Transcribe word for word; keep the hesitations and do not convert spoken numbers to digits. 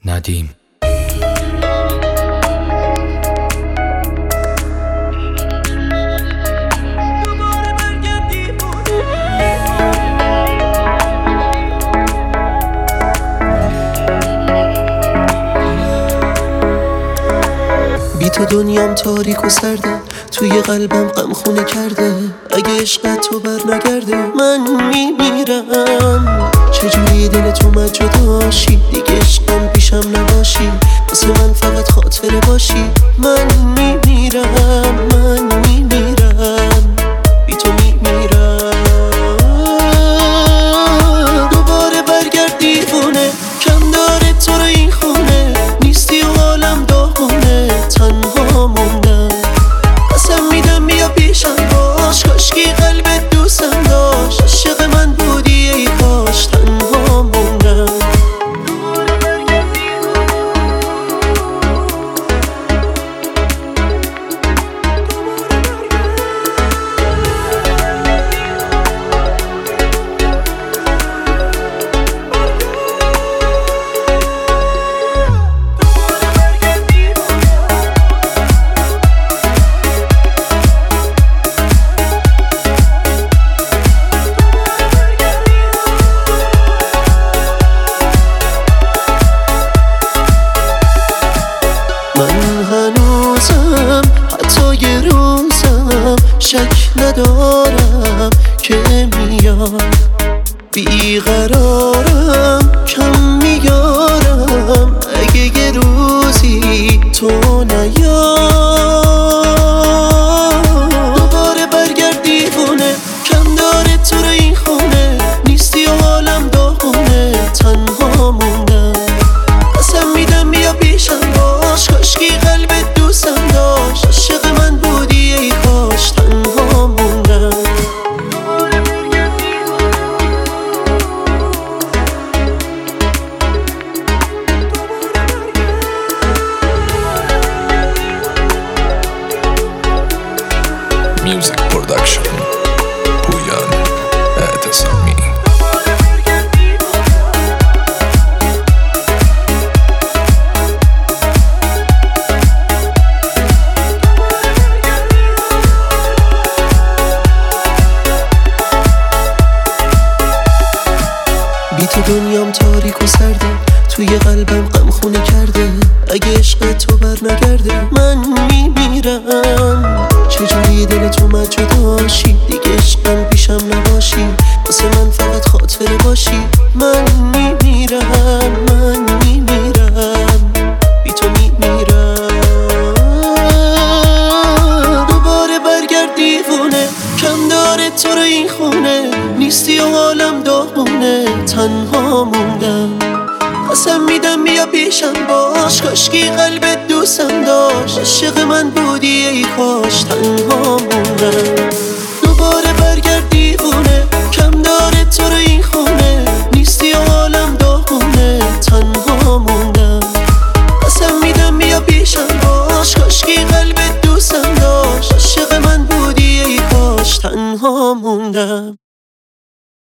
ندیم. بی تو دنیام تاریک و سرده، توی قلبم غم خونه کرده. اگه عشقت تو بر نگرده من میمیرم. چجوری دل تو من جداشی، دیگه عشقم پیشم نباشی، واسه من فقط خاطره باشی. من میمیرم، من میمیرم، بی تو میمیرم. دوباره برگرد دیوونه، کم داره تو رو این خونه، نیستی و حالم داغونه، تنها موندم. قسم میدم بیا پیشم باش، کاشکی قلبت دوستم داشت، عاشق من بودی ای کاش، تنها موندم. من هنوزم حتی یه روزم شک ندارم که میاد. بیقرارم کم میارم اگه یه روزی تو نیاد. دوباره برگرد دیوونه، کم داره تو رو این خونه، نیستی و حالم داغونه، تنها موندم. قسم میدم بیا پیشم باش، کاشکی قلبت دوستم داشت، عاشق من بودی ای کاش، تنها موندم. Music production پویان اعتصامی. بی تو دنیام تاریک و سرده، توی قلبم غم خونه کرده. اگه عشق تو بر نگرده من میمیرم. چجوری دل تو من جداشی، دیگه عشقم پیشم نباشی، واسه من فقط خاطره باشی. من میمیرم، من میمیرم، بی تو میمیرم. دوباره برگرد دیوونه، کم داره تو رو این خونه، نیستی و حالم داغونه، تنها موندم. قسم میدم بیا پیشم باش، کاشکی قلبت دوستم داشت، عاشق من بودی ای کاش، تنها موندم.